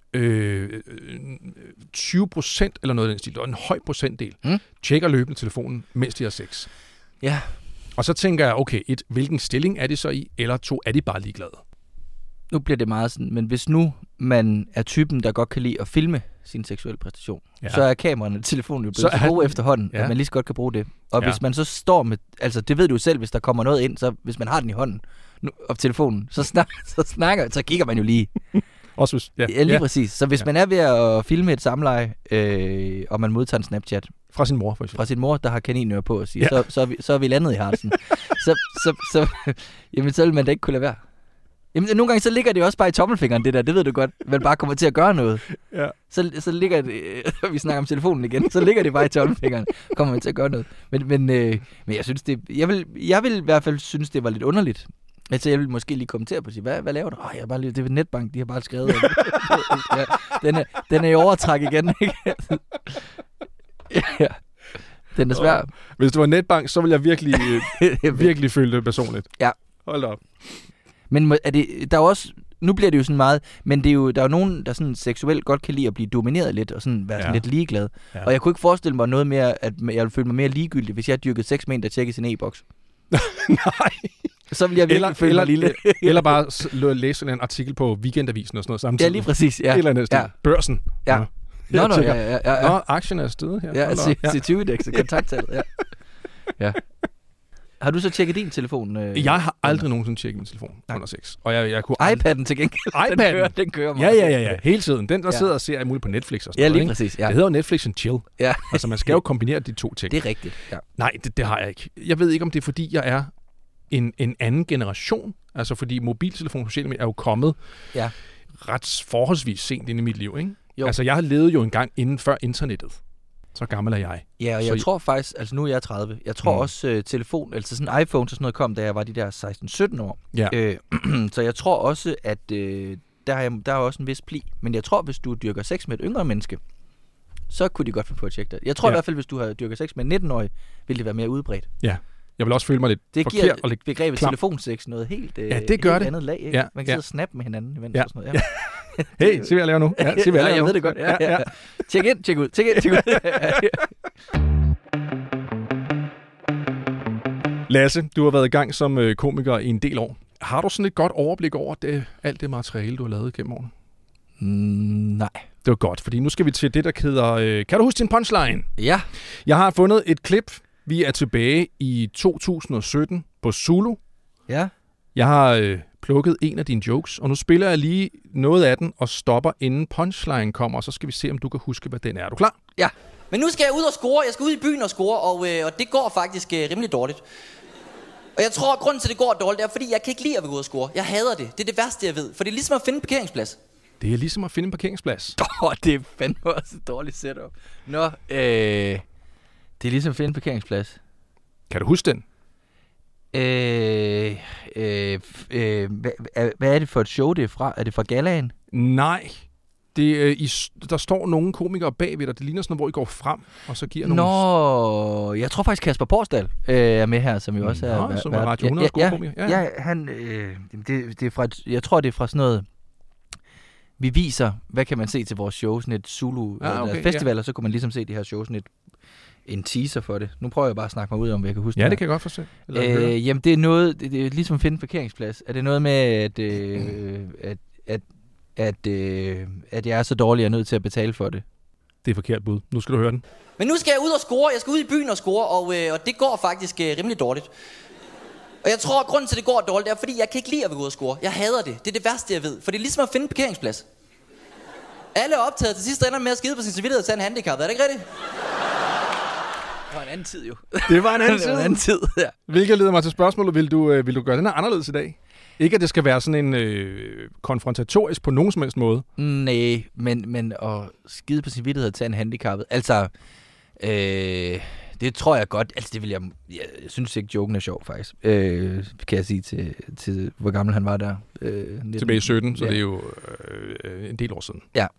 20% eller noget af den stil, og en høj procentdel, tjekker løbende telefonen, mens de har sex. Ja. Og så tænker jeg, okay, hvilken stilling er det så i, eller 2, er de bare ligeglade? Nu bliver det meget sådan, men hvis nu man er typen, der godt kan lide at filme sin seksuelle præstation, så er kameraerne og telefonen jo blevet så gode efterhånden, at man lige så godt kan bruge det. Og hvis man så står med, altså det ved du jo selv, hvis der kommer noget ind, så hvis man har den i hånden, og telefonen, så kigger man jo lige. Også, ja, lige præcis. Så hvis man er ved at filme et samleje, og man modtager en Snapchat fra sin mør, for eksempel. Fra sin mor, der har kaninører på, og siger, så er vi landet i Hartsen. Jamen, så vil man da ikke kunne lade være. Jamen, nogle gange så ligger det også bare i tommelfingeren, det der. Det ved du godt. Man bare kommer til at gøre noget. Ja. Så ligger det... vi snakker om telefonen igen. Så ligger det bare i tommelfingeren. Kommer man til at gøre noget. Men jeg synes det... Jeg vil i hvert fald synes, det var lidt underligt. Altså, jeg vil måske lige kommentere på at sige, hvad laver du? Jeg er bare lige... Det er Netbank, de har bare skrevet... ja, den er i overtræk igen, ikke? Ja. Den er svær. Hvis du var Netbank, så vil jeg virkelig føle det personligt. Ja. Hold op. Men er det, der er også, nu bliver det jo sådan meget, men det er jo, der er jo nogen, der sådan seksuelt godt kan lide at blive domineret lidt, og sådan være sådan lidt ligeglad. Ja. Og jeg kunne ikke forestille mig noget mere, at jeg ville føle mig mere ligegyldig, hvis jeg dyrkede sex med en, der tjekkede sin e-boks. Nej. Så vil jeg virkelig føle mig lille. Eller bare læse en artikel på Weekendavisen og sådan noget samtidig. Ja, lige præcis. Ja. Et eller andet stil. Børsen. Ja. Nå, Nå, aktien er stedet her. Ja, C20-indekset, kontakttallet, ja. Ja. Har du så tjekket din telefon? Jeg har aldrig nogensinde tjekket min telefon under sex. Og jeg kunne iPad'en til gengæld. Den kører meget. Ja. Hele tiden. Den, der sidder og ser alt muligt på Netflix og sådan noget. Ja, lige præcis. Ja. Det hedder jo Netflix and chill. Ja. Altså, man skal jo kombinere de to ting. Det er rigtigt, ja. Nej, det har jeg ikke. Jeg ved ikke, om det er, fordi jeg er en anden generation. Altså, fordi mobiltelefon og sociale medier er jo kommet ret forholdsvis sent ind i mit liv, ikke? Jo. Altså, jeg har levet jo engang inden før internettet. Så gammel er jeg. Ja, og jeg tror faktisk, altså nu er jeg 30, jeg tror også telefon, altså sådan iPhone og sådan noget kom, da jeg var de der 16-17 år. Ja. Så jeg tror også, at der er også en vis pli. Men jeg tror, hvis du dyrker sex med et yngre menneske, så kunne de godt finde på at tjekke det. Jeg tror i hvert fald, hvis du har dyrket sex med en 19-årig, ville det være mere udbredt. Ja. Jeg vil også føle mig lidt forkert. Det giver begrebet telefonsex noget helt, helt andet lag. Ikke? Man kan sidde og snappe med hinanden imens og sådan noget. Ja. Hey, se hvad jeg laver nu. Ja, se hvad jeg ved det godt. Ja. Tjek ind, tjek ud. Lasse, du har været i gang som komiker i en del år. Har du sådan et godt overblik over alt det materiale, du har lavet gennem årene? Nej. Det var godt, fordi nu skal vi til det, der hedder... kan du huske din punchline? Ja. Jeg har fundet et klip. Vi er tilbage i 2017 på Zulu. Ja. Jeg har plukket en af dine jokes, og nu spiller jeg lige noget af den og stopper, inden punchline kommer, og så skal vi se, om du kan huske, hvad den er. Er du klar? Ja. Men nu skal jeg ud og score. Jeg skal ud i byen og score, og det går faktisk rimelig dårligt. Og jeg tror, at grunden til, at det går dårligt, er, fordi jeg kan ikke lide at gå ud og score. Jeg hader det. Det er det værste, jeg ved. For det er ligesom at finde en parkeringsplads. Det er ligesom at finde en parkeringsplads. Det er fandme også et dårligt setup. Nå, det er ligesom at finde en parkeringsplads. Kan du huske den? Hvad er det for et show, det er fra? Er det fra Gallaen? Nej. Der står nogle komikere bagved dig. Det ligner sådan noget, hvor I går frem, og så giver nogle... Nå, jeg tror faktisk Kasper Porsdal er med her, som jo også er... som er Radio 100 komiker. Ja, han... det er fra... Jeg tror, det er fra sådan noget... Vi viser, hvad kan man se til vores show, sådan et Zulu festivaler, så kunne man ligesom se de her shows, sådan en teaser for det. Nu prøver jeg bare at snakke mig ud om, hvad jeg kan huske. Ja, det kan jeg godt forstå. Jamen, det er noget, det er ligesom at finde en parkeringsplads. Er det noget med, at jeg er så dårlig, jeg er nødt til at betale for det? Det er forkert bud. Nu skal du høre den. Men nu skal jeg ud og score. Jeg skal ud i byen og score, og det går faktisk rimelig dårligt. Og jeg tror, at grunden til, at det går dårligt, er, fordi jeg kan ikke lide at gå ud og score. Jeg hader det. Det er det værste, jeg ved. For det er ligesom at finde en parkeringsplads. Alle er optaget til sidst, ender med at skide på sin samvittighed og tage en handicap. Er det ikke rigtigt? Det var en anden tid, jo. Det var en anden tid? Ja. Hvilket leder mig til spørgsmålet. Vil du gøre den her anderledes i dag? Ikke, at det skal være sådan en konfrontatorisk på nogen som helst måde. Nej, men at skide på sin samvittighed og tage en handicap. Altså... det tror jeg godt. Altså, det vil jeg synes ikke, joken er sjov, faktisk. Kan jeg sige til hvor gammel han var der. 19. Tilbage i 17, så det er jo en del år siden. Ja.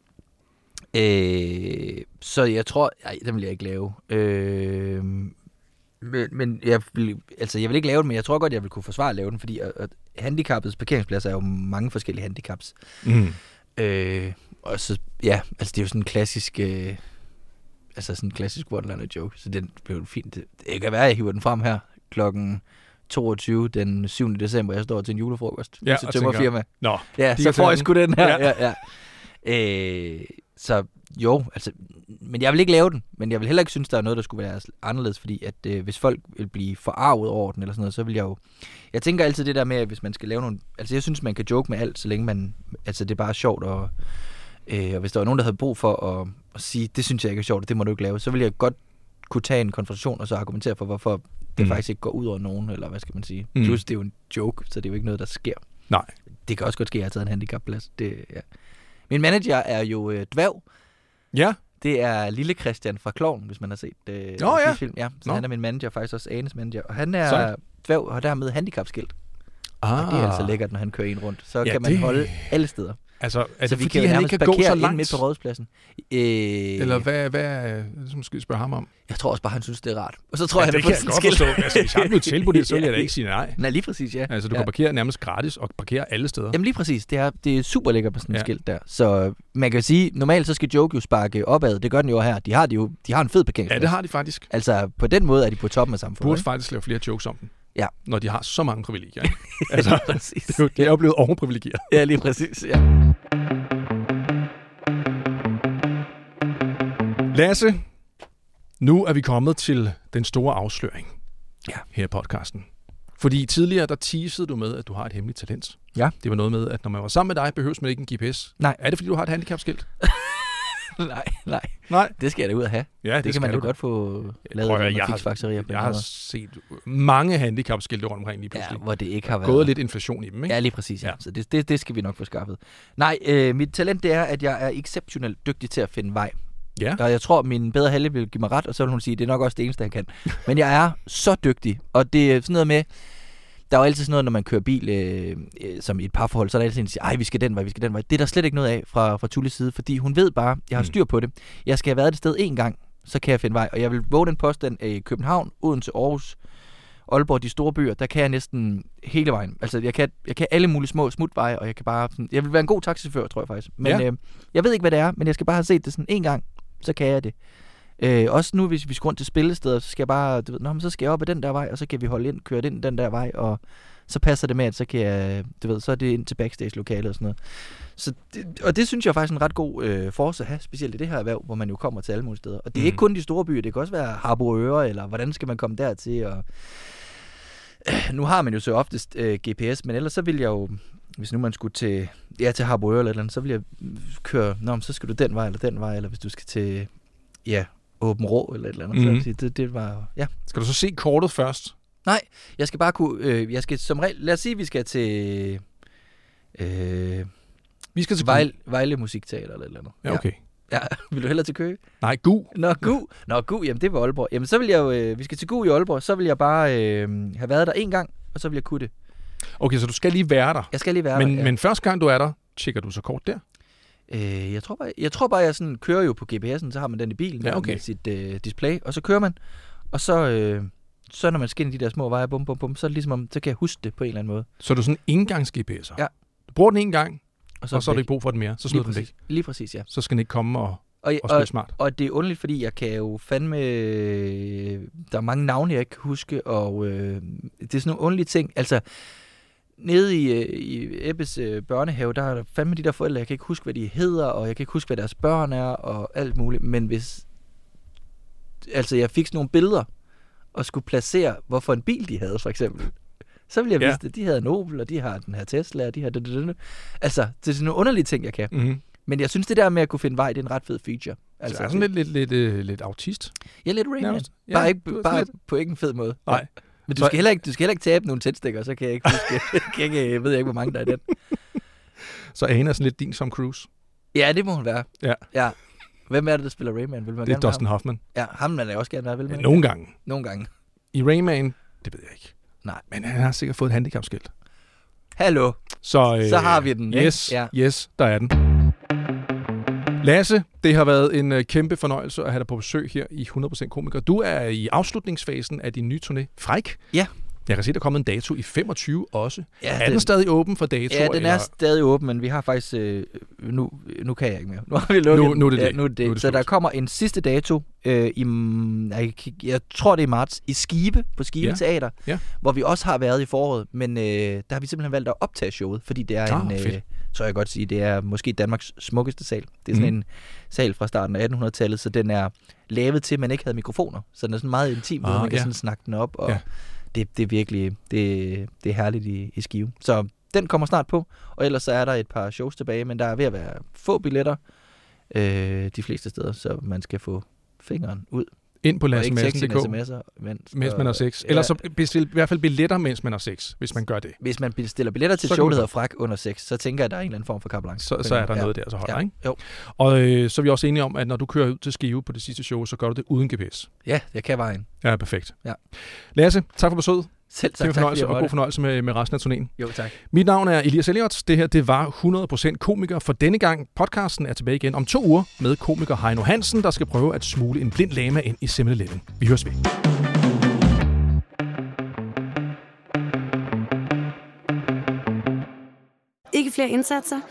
Så jeg tror... den vil jeg ikke lave. Men jeg vil ikke lave den, men jeg tror godt, jeg vil kunne forsvare at lave den, fordi handicappets parkeringsplads er jo mange forskellige handicaps. Og så, ja, altså det er jo sådan en klassisk... sådan en klassisk one-liner joke, så den blev fint. Det kan være, at jeg hiver den frem her klokken 22 den 7. december. Jeg står til en julefrokost. Ja, så tømmer firma. Nå, ja, så får jeg sgu den her. Ja. Så jo, altså, men jeg vil ikke lave den, men jeg vil heller ikke synes, der er noget, der skulle være anderledes, fordi at hvis folk vil blive forarvet over den eller sådan noget, så vil jeg jo... Jeg tænker altid det der med, at hvis man skal lave nogle... Altså, jeg synes, man kan joke med alt, så længe man... Altså, det er bare sjovt, og hvis der var nogen, der havde brug for at sige, det synes jeg ikke er sjovt, det må du ikke lave, så vil jeg godt kunne tage en konfrontation og så argumentere for, hvorfor det faktisk ikke går ud over nogen, eller hvad skal man sige. Plus, det er jo en joke, så det er jo ikke noget, der sker. Nej. Det kan også godt ske, at jeg har taget en handicapplads. Ja. Min manager er jo dværg. Ja. Det er Lille Christian fra Klovn, hvis man har set film. Ja, så han er min manager, faktisk også Anes manager. Og han er dværg og dermed handicapskilt. Og det er altså lækkert, når han kører en rundt. Så kan man holde alle steder. Altså, er så det fordi, han ikke kan gå så langt? Midt på Rådhuspladsen. Eller hvad er det, som skal spørge ham om? Jeg tror også bare, han synes, det er rart. Og så tror jeg, det kan jeg godt forstå. Altså, hvis jeg blev tilbudt det, så vil jeg da ikke sige nej. Nej, lige præcis, ja. Altså, du kan parkere nærmest gratis og parkere alle steder. Jamen lige præcis. Det er super lækkert med sådan et skilt der. Så man kan sige, normalt så skal Joke jo sparke opad. Det gør den jo her. De har en fed parkeringsplads. Ja, det har de faktisk. Altså, på den måde er de på toppen af samfundet. Burde faktisk lave flere jokes om den. Ja. Når de har så mange privilegier. Altså, præcis. Det er jo blevet overprivilegeret. Ja, lige præcis, ja. Lasse, nu er vi kommet til den store afsløring her i podcasten. Fordi tidligere, der teasede du med, at du har et hemmeligt talent. Ja. Det var noget med, at når man var sammen med dig, behøves man ikke en GPS. Nej. Er det, fordi du har et handicapskilt? Nej. Det skal jeg da ud at have. Ja, det kan man jo godt få lavet med fiksfakserier. Jeg har set mange handicapskilte rundt omkring lige pludselig. Ja, hvor det ikke har været. Gået lidt inflation i dem, ikke? Ja, lige præcis. Ja. Så det skal vi nok få skaffet. Nej, mit talent det er, at jeg er exceptionelt dygtig til at finde vej. Ja. Og jeg tror, min bedre halvdel vil give mig ret, og så vil hun sige, det er nok også det eneste, jeg kan. Men jeg er så dygtig, og det er sådan noget med, der er jo altid sådan noget, når man kører bil som i et parforhold, så er der altid en, der siger, vi skal den vej. Det er der slet ikke noget af fra Tulles side, fordi hun ved bare, jeg har styr på det. Jeg skal have været et sted en gang, så kan jeg finde vej. Og jeg vil våge den påstand i København, Odense, Aarhus, Aalborg, de store byer, der kan jeg næsten hele vejen. Altså, jeg kan alle mulige små smutveje, og jeg kan bare sådan, jeg vil være en god taxichauffør, tror jeg faktisk. Men jeg ved ikke, hvad det er, men jeg skal bare have set det sådan en gang, så kan jeg det. Også nu, hvis vi skal rundt til spillesteder, så skal jeg bare, så skal jeg op ad den der vej, og så kan vi holde ind, køre ind den der vej, og så passer det med, at så kan jeg, så er det ind til backstage-lokalet og sådan noget. Så det synes jeg faktisk er en ret god force at have, specielt i det her erhverv, hvor man jo kommer til alle mulige steder. Og det er ikke kun de store byer, det kan også være Harboøre, eller hvordan skal man komme dertil, og nu har man jo så oftest GPS, men ellers så vil jeg jo, hvis nu man skulle til Harboøre eller et eller andet, så vil jeg køre, så skal du den vej, eller hvis du skal til, Åben Rå eller et eller andet. Mm-hmm. Så det var, Skal du så se kortet først? Nej, jeg skal bare kunne, jeg skal som regel, lad os sige, vi skal til Vejle Musikteater eller et eller andet. Ja, okay. Ja, vil du hellere til Køge? Nej, Gu. Nå, Gu, jamen det var Aalborg. Jamen så vil jeg jo, vi skal til Gu i Aalborg, så vil jeg bare have været der en gang, og så vil jeg kunne det. Okay, så du skal lige være der? Jeg skal lige være der, Men første gang du er der, tjekker du så kort der? Jeg tror bare, jeg sådan kører jo på GPS'en, så har man den i bilen med sit display, og så kører man, og så når man skal ind i de der små veje, bum, bum, bum, så er det ligesom om, så kan jeg huske det på en eller anden måde. Så er du sådan en engangs GPS'er? Ja. Du bruger den en gang, og så har du ikke brug for den mere, så smider den væk? Lige præcis, ja. Så skal den ikke komme og spille smart? Og det er underligt, fordi jeg kan jo fandme, der er mange navne, jeg ikke kan huske, og det er sådan nogle underlige ting, altså nede i Ebbes børnehave, der er der fandme de der forældre, jeg kan ikke huske, hvad de hedder, og jeg kan ikke huske, hvad deres børn er, og alt muligt. Men hvis jeg fik sådan nogle billeder, og skulle placere, hvorfor en bil de havde, for eksempel, så ville jeg vise det. De havde en Opel, og de har den her Tesla, og de har det. Altså, det er sådan nogle underlige ting, jeg kan. Mm-hmm. Men jeg synes, det der med at kunne finde vej, det er en ret fed feature. Altså, så er sådan lidt autist? Ja, lidt Rayman. Bare på ikke en fed måde. Nej. Men du skal heller ikke tabe nogle tændstikker, så kan jeg ikke huske. Jeg ved ikke, hvor mange der er i den. Så Ane er sådan lidt din Tom Cruise? Ja, det må hun være. Ja. Hvem er det, der spiller Rayman? Vil man det er Dustin Hoffman. Ja, ham vil jeg også gerne være, vil man? Ja, nogle gange. I Rayman, det ved jeg ikke. Nej. Men han har sikkert fået et handicapskilt. Hallo. Så har vi den. Yes, der er den. Lasse, det har været en kæmpe fornøjelse at have dig på besøg her i 100% Komiker. Du er i afslutningsfasen af din nye turné, Fræk. Ja. Jeg kan se, der er kommet en dato i 25 også. Ja, er den stadig åben for datoer? Ja, den er stadig åben, men vi har faktisk... nu kan jeg ikke mere. Nu har vi lukket nu er det. Så der kommer en sidste dato jeg tror det er i marts, i Skive, på Skive Teater, hvor vi også har været i foråret, men der har vi simpelthen valgt at optage showet, fordi det er så jeg godt sige, det er måske Danmarks smukkeste sal. Det er sådan en sal fra starten af 1800-tallet, så den er lavet til, at man ikke havde mikrofoner. Så den er sådan meget intim, hvor man kan sådan snakke den op, og det er virkelig, det er herligt i Skive. Så den kommer snart på, og ellers så er der et par shows tilbage, men der er ved at være få billetter de fleste steder, så man skal få fingeren ud ind på lassemadsen.dk, mens man har sex. Eller så bestil i hvert fald billetter, mens man har sex, hvis man gør det. Hvis man bestiller billetter til et show, der hedder Frak under sex, så tænker jeg, at der er en eller anden form for carte blanche. Så er der noget der, så holder, ikke? Jo. Og så er vi også enige om, at når du kører ud til Skive på det sidste show, så gør du det uden GPS. Ja, jeg kan vejen. Ja, perfekt. Ja. Lasse, tak for besøget. Selv tak. Det var fornøjelse, og god fornøjelse med resten af turnéen. Jo, tak. Mit navn er Elias Elliot. Det her, det var 100% komiker for denne gang. Podcasten er tilbage igen om 2 uger med komiker Heino Hansen, der skal prøve at smule en blind lama ind i 7-Eleven. Vi høres ved. Ikke flere indsatser?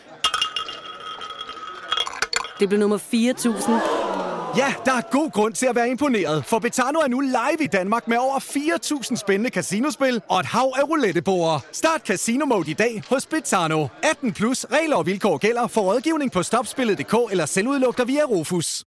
Det blev nummer 4.000. Ja, der er god grund til at være imponeret, for Betano er nu live i Danmark med over 4.000 spændende casinospil og et hav af rouletteborde. Start Casino Mode i dag hos Betano. 18+, regler og vilkår gælder. For rådgivning på stopspillet.dk eller selvudlugter via Rufus.